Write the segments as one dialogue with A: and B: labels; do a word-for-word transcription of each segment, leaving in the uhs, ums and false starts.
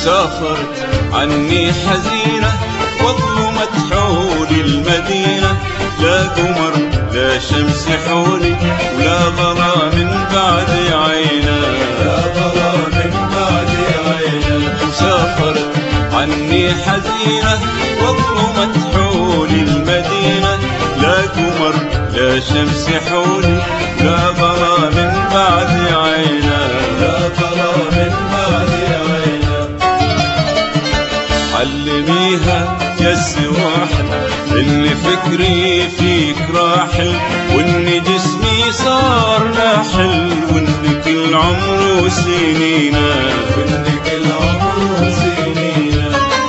A: سافرت عني حزينة واظلمت حولي المدينة، لا قمر لا شمس حولي ولا غلا من بعد عينا،
B: لا غلا من بعد عينا.
A: سافرت عني حزينة واظلمت حولي المدينة، لا قمر لا شمس حولي لا غلا من بعد عينا،
B: لا غلا من بعد عينا.
A: علميها يا السواحل إن فكري فيك راحل، وإن جسمي صار ناحل، وإن كل عمره سنينا،
B: وإن كل عمره سنينا.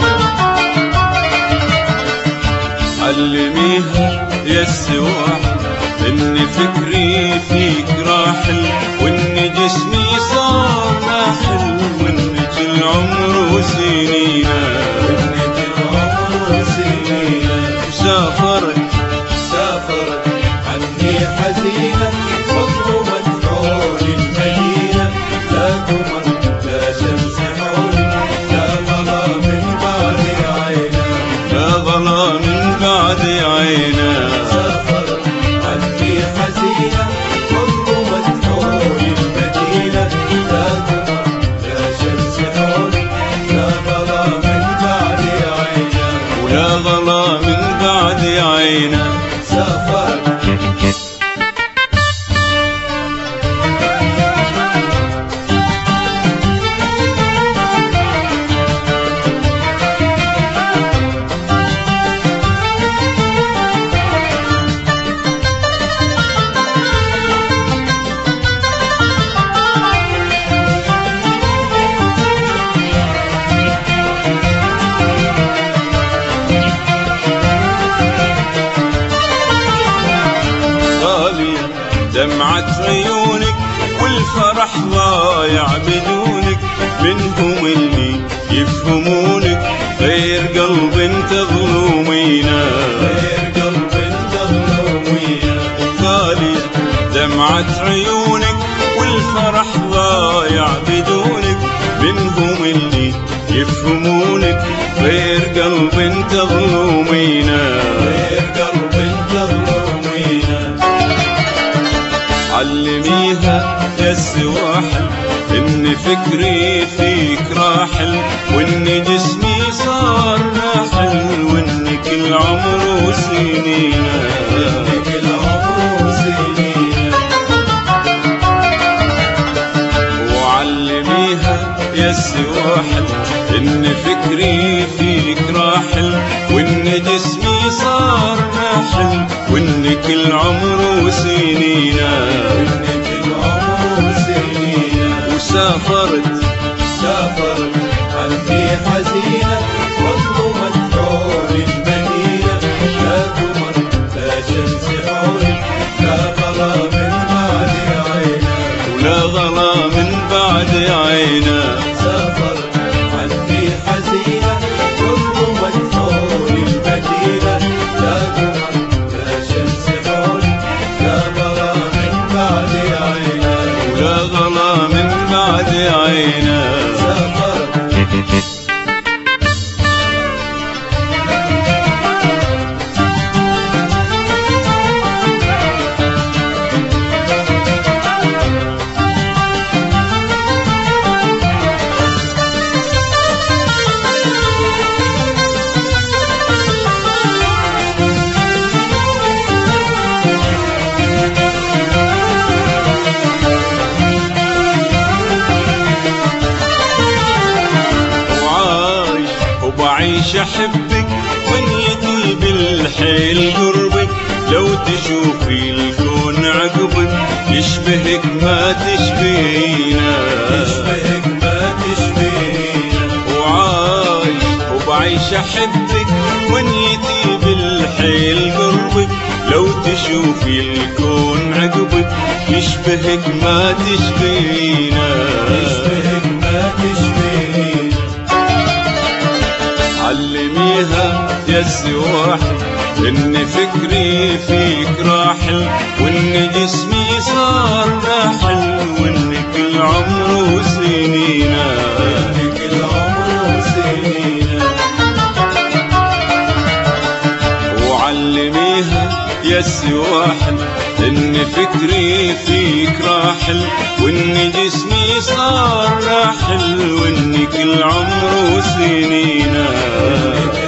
A: علميها يا السواحل إن فكري فيك راحل، وإن جسمي صار ناحل، وإن كل عمره سنينا،
B: وإن كل عمره سنينا.
A: سافرت
B: سافرت عني حزينة واظلمت حولي المدينة، لا قمر لا شمس حولي لا غلا من بعد عينا،
A: لا غلا من بعد عينا.
B: سافرت عني حزينة واظلمت حولي المدينة، لا قمر لا شمس حولي لا غلا من بعد عينا،
A: ولا غلا من بعد عينا.
B: سافرت
A: دمعة عيونك والفرح ضايع بدونك، منهم اللي يفهمونك غير قلب تظلمينا،
B: غير قلب تظلمينا.
A: غالية دمعة عيونك والفرح ضايع بدونك، منهم اللي يفهمونك غير قلب تظلمينا،
B: غير قلب تظلمينا.
A: علميها يا السواحل إن فكري فيك راحل، وإن جسمي صار ناحل، وإن كل عمره سنينا،
B: وإن كل عمره سنينا.
A: وعلميها يا السواحل إن فكري فيك راحل، وإن جسمي صار ناحل، وإن كل عمره سنينا،
B: وإن كل عمره سنينا.
A: وسافرت
B: سافرت عني حزينة واظلمت حولي المدينة، لا قمر لا شمس حولي لا غلا من بعد عينا،
A: ولا غلا من بعد عينا.
B: سافرت عني حزينة واظلمت حولي المدينة، لا قمر لا شمس حولي لا غلا من بعد عينا،
A: ولا غلا من بعد عينا.
B: سافرت
A: وبعيش أحبك ونيتي بالحيل قربك، لو تشوفي الكون عقبك يشبهك ما تشبهينا،
B: يشبهك ما تشبهينا.
A: وعايش وبعيش أحبك ونيتي بالحيل قربك، لو تشوفي الكون عقبك يشبهك ما تشبهينا،
B: يشبهك ما تشبهينا.
A: علميها يا السواحل إن فكري فيك راحل، وإن جسمي صار ناحل، وإن كل عمره سنينا،
B: وإن كل عمره
A: راسي واحل، ان فكري فيك راحل، وان جسمي صار راحل، وان كل عمره سنينا